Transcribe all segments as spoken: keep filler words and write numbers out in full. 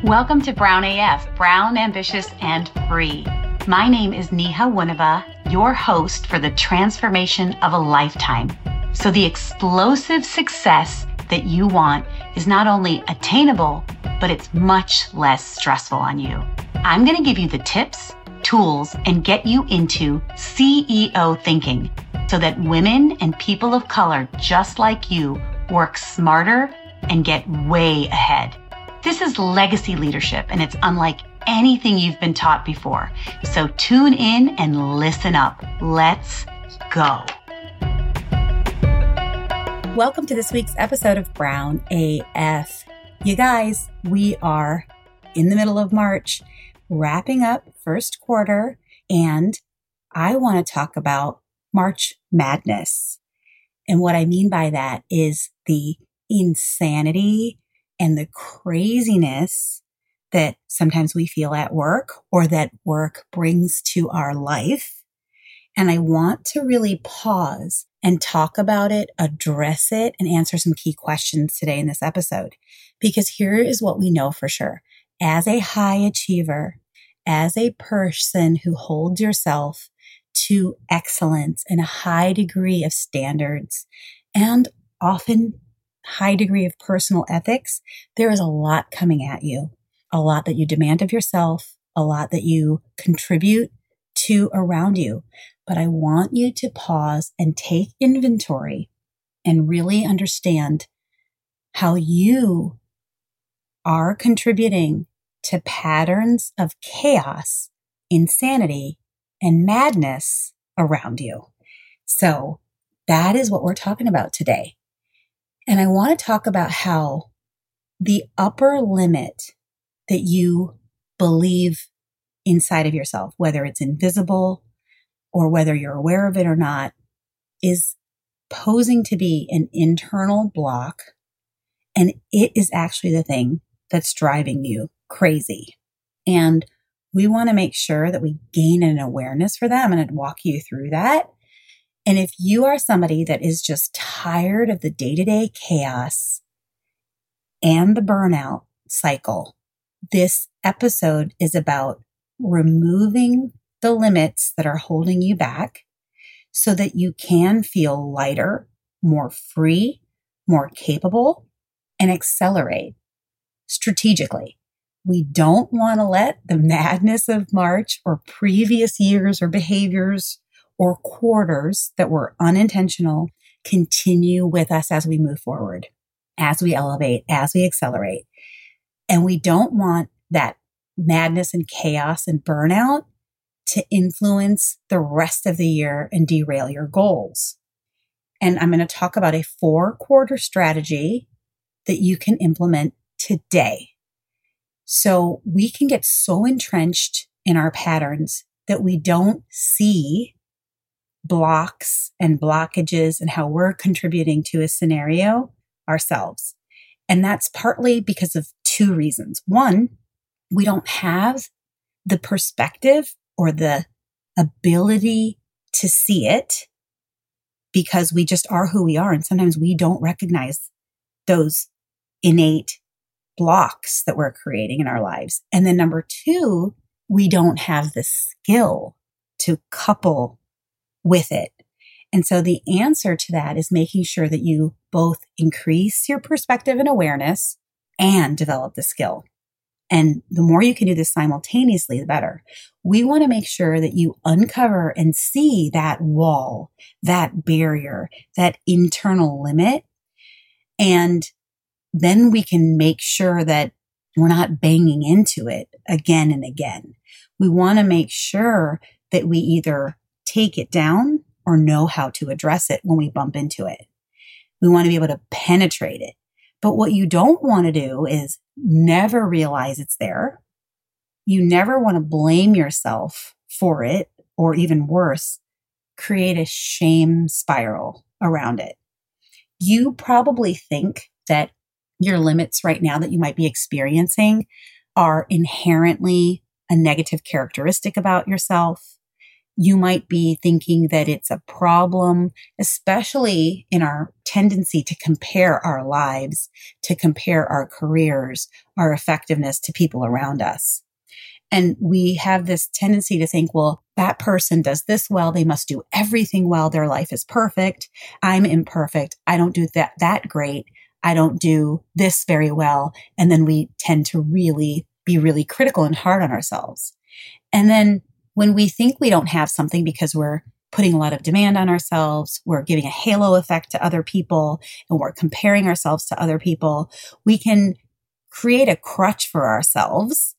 Welcome to Brown A F, Brown, Ambitious, and Free. My name is Neha Winneba, your host for the transformation of a lifetime. So the explosive success that you want is not only attainable, but it's much less stressful on you. I'm going to give you the tips, tools, and get you into C E O thinking so that women and people of color just like you work smarter and get way ahead. This is legacy leadership, and it's unlike anything you've been taught before. So tune in and listen up. Let's go. Welcome to this week's episode of Brown A F. You guys, we are in the middle of March, wrapping up first quarter, and I want to talk about March Madness. And what I mean by that is the insanity and the craziness that sometimes we feel at work or that work brings to our life. And I want to really pause and talk about it, address it, and answer some key questions today in this episode. Because here is what we know for sure. As a high achiever, as a person who holds yourself to excellence and a high degree of standards, and often high degree of personal ethics, there is a lot coming at you, a lot that you demand of yourself, a lot that you contribute to around you. But I want you to pause and take inventory and really understand how you are contributing to patterns of chaos, insanity, and madness around you. So that is what we're talking about today. And I want to talk about how the upper limit that you believe inside of yourself, whether it's invisible or whether you're aware of it or not, is posing to be an internal block. And it is actually the thing that's driving you crazy. And we want to make sure that we gain an awareness for that. I'm going to walk you through that. And if you are somebody that is just tired of the day-to-day chaos and the burnout cycle, this episode is about removing the limits that are holding you back so that you can feel lighter, more free, more capable, and accelerate strategically. We don't want to let the madness of March or previous years or behaviors or quarters that were unintentional continue with us as we move forward, as we elevate, as we accelerate. And we don't want that madness and chaos and burnout to influence the rest of the year and derail your goals. And I'm going to talk about a four quarter strategy that you can implement today. So we can get so entrenched in our patterns that we don't see blocks and blockages and how we're contributing to a scenario ourselves. And that's partly because of two reasons. One, we don't have the perspective or the ability to see it because we just are who we are. And sometimes we don't recognize those innate blocks that we're creating in our lives. And then number two, we don't have the skill to couple with it. And so the answer to that is making sure that you both increase your perspective and awareness and develop the skill. And the more you can do this simultaneously, the better. We want to make sure that you uncover and see that wall, that barrier, that internal limit. And then we can make sure that we're not banging into it again and again. We want to make sure that we either take it down or know how to address it when we bump into it. We want to be able to penetrate it. But what you don't want to do is never realize it's there. You never want to blame yourself for it, or even worse, create a shame spiral around it. You probably think that your limits right now that you might be experiencing are inherently a negative characteristic about yourself. You might be thinking that it's a problem, especially in our tendency to compare our lives, to compare our careers, our effectiveness to people around us. And we have this tendency to think, well, that person does this well. They must do everything well. Their life is perfect. I'm imperfect. I don't do that, that great. I don't do this very well. And then we tend to really be really critical and hard on ourselves. And then when we think we don't have something because we're putting a lot of demand on ourselves, we're giving a halo effect to other people, and we're comparing ourselves to other people, we can create a crutch for ourselves,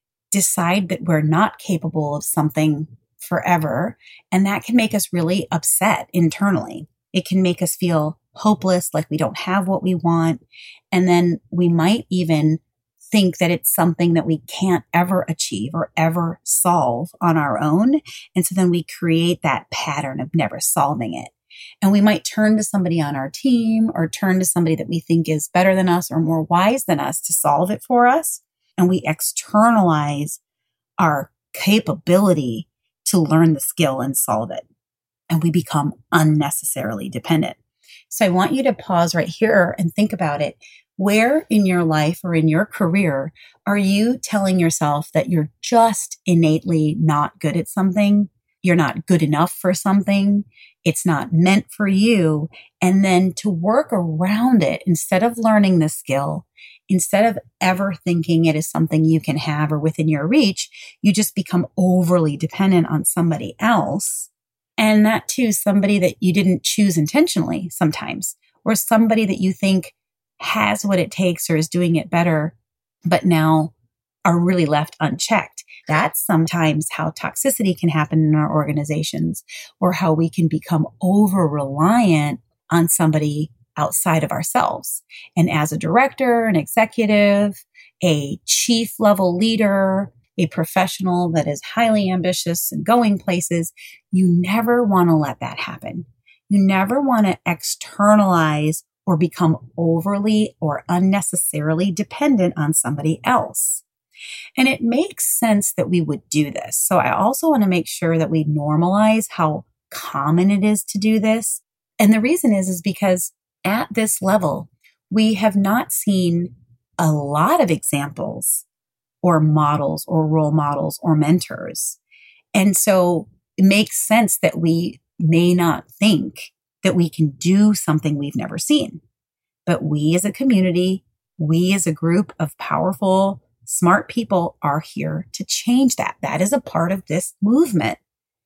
decide that we're not capable of something forever, and that can make us really upset internally. It can make us feel hopeless, like we don't have what we want, and then we might even think that it's something that we can't ever achieve or ever solve on our own. And so then we create that pattern of never solving it. And we might turn to somebody on our team or turn to somebody that we think is better than us or more wise than us to solve it for us. And we externalize our capability to learn the skill and solve it. And we become unnecessarily dependent. So I want you to pause right here and think about it. Where in your life or in your career are you telling yourself that you're just innately not good at something? You're not good enough for something. It's not meant for you. And then to work around it, instead of learning the skill, instead of ever thinking it is something you can have or within your reach, you just become overly dependent on somebody else. And that too, somebody that you didn't choose intentionally sometimes, or somebody that you think has what it takes or is doing it better, but now are really left unchecked. That's sometimes how toxicity can happen in our organizations, or how we can become over-reliant on somebody outside of ourselves. And as a director, an executive, a chief level leader, a professional that is highly ambitious and going places, you never want to let that happen. You never want to externalize or become overly or unnecessarily dependent on somebody else. And it makes sense that we would do this. So I also want to make sure that we normalize how common it is to do this. And the reason is, is because at this level, we have not seen a lot of examples or models or role models or mentors. And so it makes sense that we may not think that we can do something we've never seen. But we as a community, we as a group of powerful, smart people are here to change that. That is a part of this movement.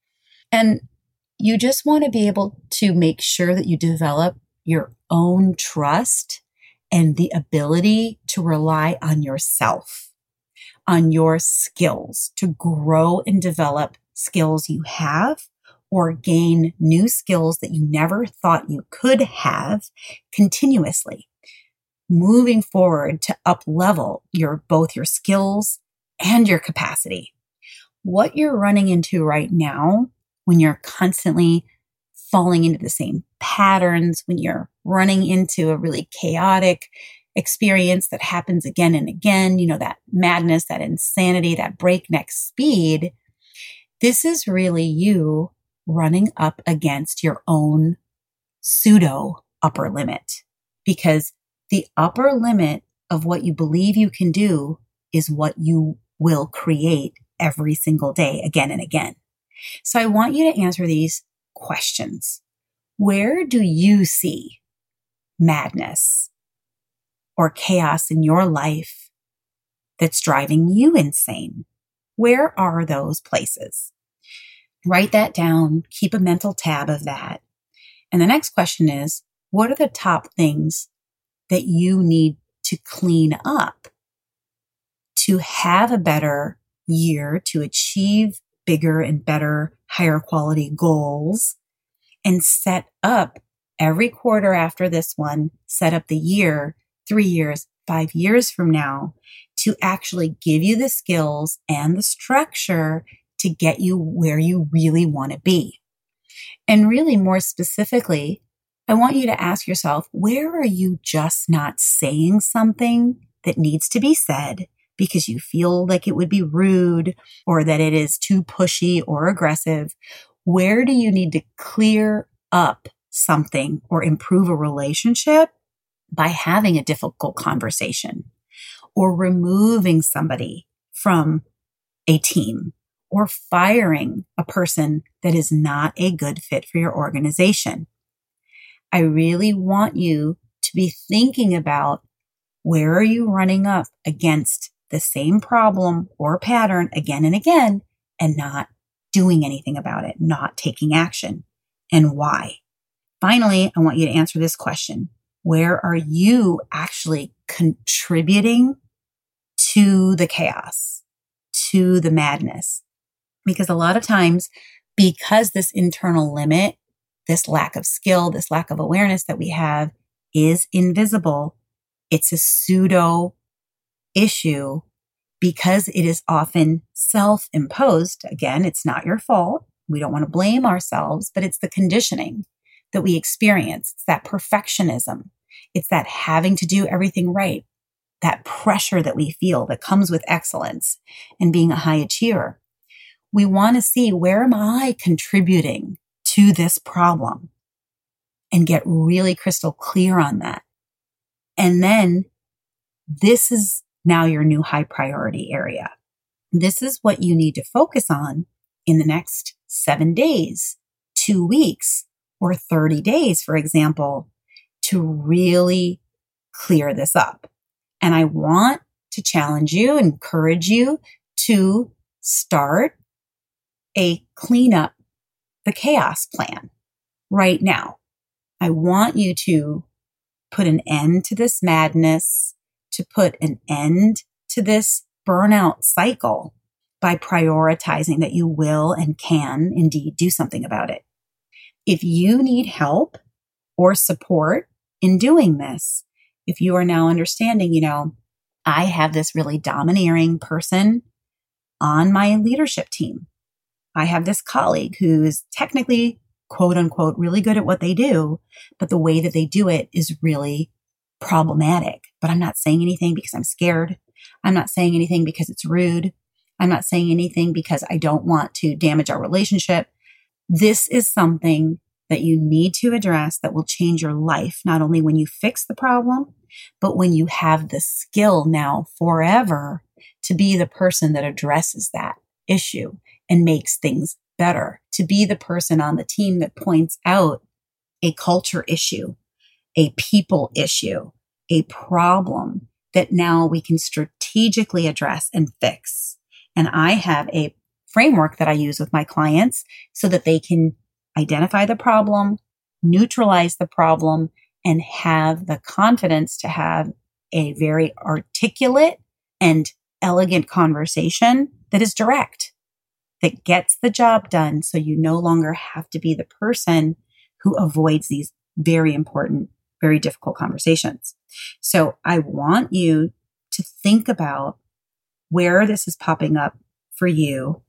And you just want to be able to make sure that you develop your own trust and the ability to rely on yourself, on your skills, to grow and develop skills you have, or gain new skills that you never thought you could have continuously, moving forward to up level your, both your skills and your capacity. What you're running into right now, when you're constantly falling into the same patterns, when you're running into a really chaotic experience that happens again and again, you know, that madness, that insanity, that breakneck speed, this is really you running up against your own pseudo upper limit, because the upper limit of what you believe you can do is what you will create every single day, again and again. So I want you to answer these questions. Where do you see madness or chaos in your life that's driving you insane? Where are those places? Write that down. Keep a mental tab of that. And the next question is, what are the top things that you need to clean up to have a better year, to achieve bigger and better, higher quality goals, and set up every quarter after this one, set up the year, three years, five years from now, to actually give you the skills and the structure to get you where you really want to be. And really more specifically, I want you to ask yourself, where are you just not saying something that needs to be said, because you feel like it would be rude or that it is too pushy or aggressive? Where do you need to clear up something or improve a relationship by having a difficult conversation or removing somebody from a team or firing a person that is not a good fit for your organization? I really want you to be thinking about, where are you running up against the same problem or pattern again and again and not doing anything about it, not taking action, and why? Finally, I want you to answer this question. Where are you actually contributing to the chaos, to the madness? Because a lot of times, because this internal limit, this lack of skill, this lack of awareness that we have is invisible, it's a pseudo issue because it is often self-imposed. Again, it's not your fault. We don't want to blame ourselves, but it's the conditioning that we experience. It's that perfectionism. It's that having to do everything right, that pressure that we feel that comes with excellence and being a high achiever. We want to see, where am I contributing to this problem, and get really crystal clear on that. And then this is now your new high priority area. This is what you need to focus on in the next seven days, two weeks, or thirty days, for example, to really clear this up. And I want to challenge you, encourage you to start a cleanup the chaos plan right now. I want you to put an end to this madness, to put an end to this burnout cycle by prioritizing that you will and can indeed do something about it. If you need help or support in doing this, if you are now understanding, you know, I have this really domineering person on my leadership team. I have this colleague who is technically, quote unquote, really good at what they do, but the way that they do it is really problematic. But I'm not saying anything because I'm scared. I'm not saying anything because it's rude. I'm not saying anything because I don't want to damage our relationship. This is something that you need to address that will change your life, not only when you fix the problem, but when you have the skill now forever to be the person that addresses that issue and makes things better, to be the person on the team that points out a culture issue, a people issue, a problem that now we can strategically address and fix. And I have a framework that I use with my clients so that they can identify the problem, neutralize the problem, and have the confidence to have a very articulate and elegant conversation that is direct, that gets the job done, so you no longer have to be the person who avoids these very important, very difficult conversations. So I want you to think about where this is popping up for you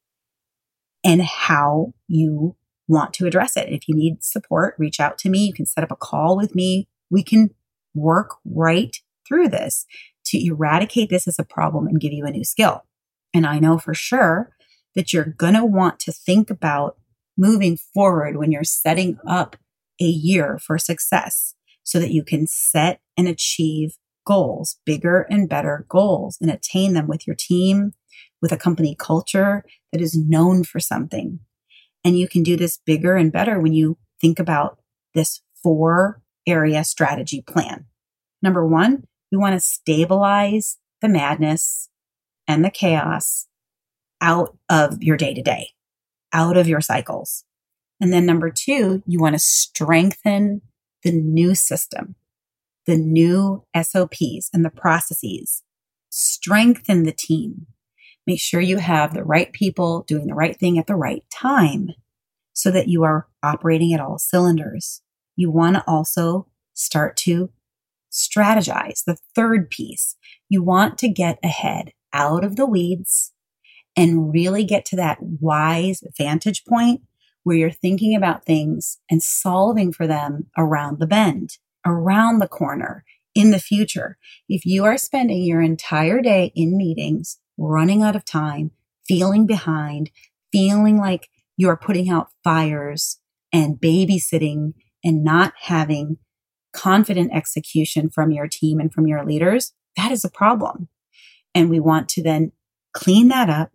and how you want to address it. If you need support, reach out to me. You can set up a call with me. We can work right through this to eradicate this as a problem and give you a new skill. And I know for sure that you're going to want to think about moving forward when you're setting up a year for success so that you can set and achieve goals, bigger and better goals, and attain them with your team, with a company culture that is known for something. And you can do this bigger and better when you think about this four area strategy plan. Number one, you want to stabilize the madness and the chaos out of your day to day, out of your cycles. And then number two, you want to strengthen the new system, the new S O Ps and the processes. Strengthen the team. Make sure you have the right people doing the right thing at the right time so that you are operating at all cylinders. You want to also start to strategize. The third piece, you want to get ahead out of the weeds and really get to that wise vantage point where you're thinking about things and solving for them around the bend, around the corner, in the future. If you are spending your entire day in meetings, running out of time, feeling behind, feeling like you're putting out fires and babysitting and not having confident execution from your team and from your leaders, that is a problem. And we want to then clean that up,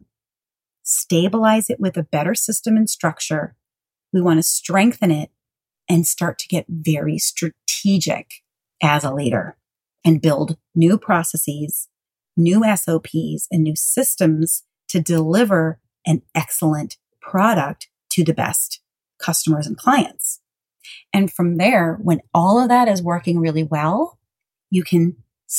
stabilize it with a better system and structure. We want to strengthen it and start to get very strategic as a leader and build new processes, new S O Ps, and new systems to deliver an excellent product to the best customers and clients. And from there, when all of that is working really well, you can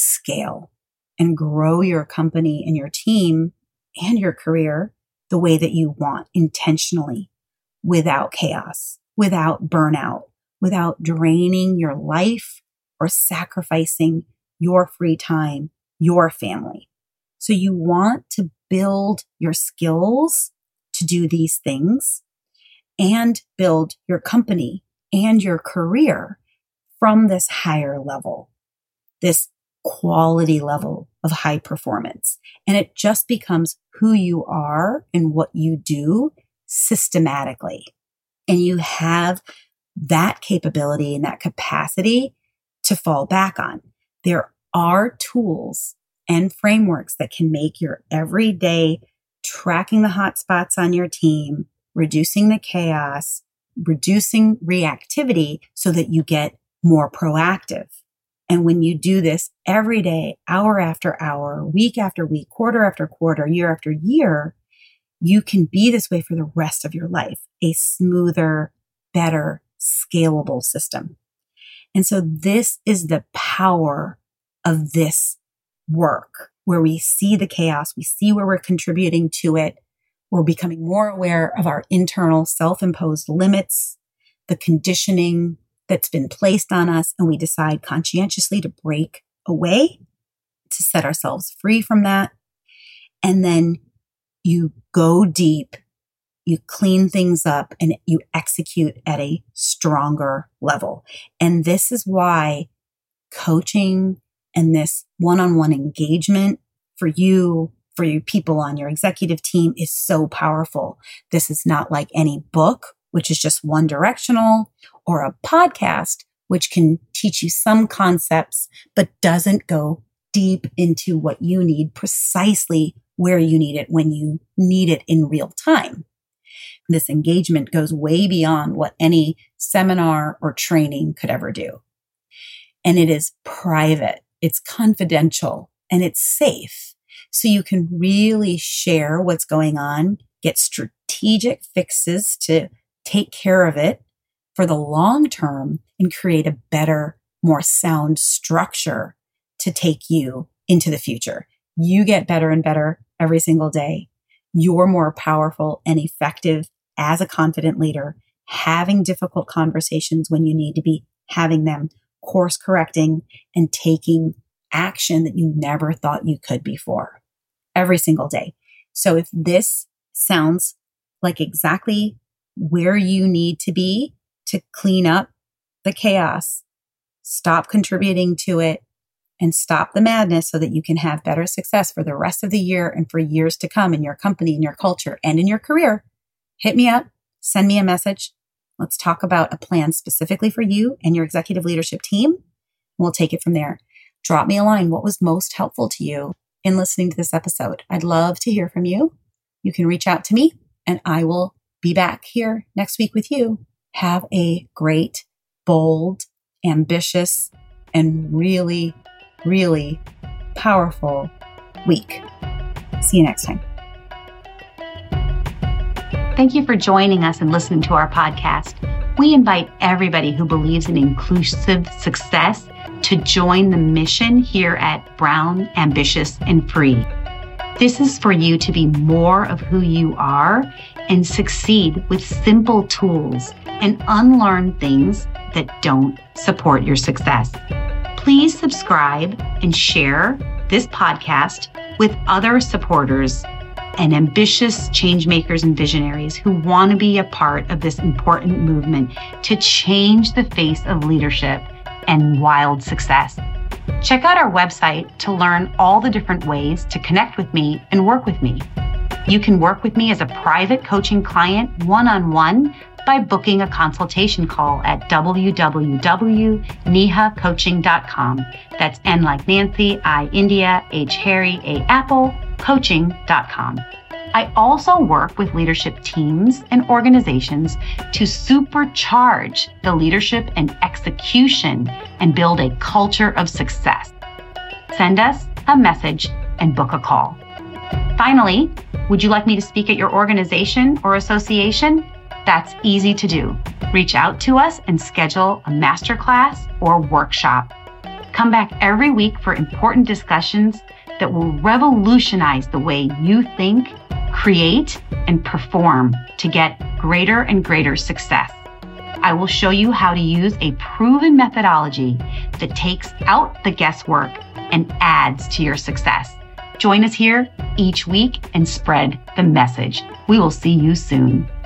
scale and grow your company and your team and your career the way that you want, intentionally, without chaos, without burnout, without draining your life or sacrificing your free time, your family. So you want to build your skills to do these things and build your company and your career from this higher level, this quality level of high performance. And it just becomes who you are and what you do systematically. And you have that capability and that capacity to fall back on. There are tools and frameworks that can make your everyday tracking the hot spots on your team, reducing the chaos, reducing reactivity so that you get more proactive. And when you do this every day, hour after hour, week after week, quarter after quarter, year after year, you can be this way for the rest of your life, a smoother, better, scalable system. And so this is the power of this work, where we see the chaos, we see where we're contributing to it. We're becoming more aware of our internal self-imposed limits, the conditioning that's been placed on us, and we decide conscientiously to break away, to set ourselves free from that. And then you go deep, you clean things up, and you execute at a stronger level. And this is why coaching and this one-on-one engagement for you, for you people on your executive team is so powerful. This is not like any book, which is just one directional, or a podcast, which can teach you some concepts, but doesn't go deep into what you need, precisely where you need it when you need it in real time. This engagement goes way beyond what any seminar or training could ever do. And it is private, it's confidential, and it's safe. So you can really share what's going on, get strategic fixes to take care of it for the long term, and create a better, more sound structure to take you into the future. You get better and better every single day. You're more powerful and effective as a confident leader, having difficult conversations when you need to be having them, course correcting, and taking action that you never thought you could before every single day. So if this sounds like exactly where you need to be to clean up the chaos, stop contributing to it, and stop the madness so that you can have better success for the rest of the year and for years to come in your company, in your culture, and in your career, hit me up, send me a message. Let's talk about a plan specifically for you and your executive leadership team. We'll take it from there. Drop me a line. What was most helpful to you in listening to this episode? I'd love to hear from you. You can reach out to me, and I will be back here next week with you. Have a great, bold, ambitious, and really, really powerful week. See you next time. Thank you for joining us and listening to our podcast. We invite everybody who believes in inclusive success to join the mission here at Brown, Ambitious, and Free. This is for you to be more of who you are and succeed with simple tools and unlearn things that don't support your success. Please subscribe and share this podcast with other supporters and ambitious change makers and visionaries who want to be a part of this important movement to change the face of leadership and wild success. Check out our website to learn all the different ways to connect with me and work with me. You can work with me as a private coaching client one-on-one by booking a consultation call at w w w dot neha coaching dot com. That's N like Nancy, I India, H Harry, A Apple, coaching dot com. I also work with leadership teams and organizations to supercharge the leadership and execution and build a culture of success. Send us a message and book a call. Finally, would you like me to speak at your organization or association? That's easy to do. Reach out to us and schedule a masterclass or workshop. Come back every week for important discussions that will revolutionize the way you think, create, and perform to get greater and greater success. I will show you how to use a proven methodology that takes out the guesswork and adds to your success. Join us here each week and spread the message. We will see you soon.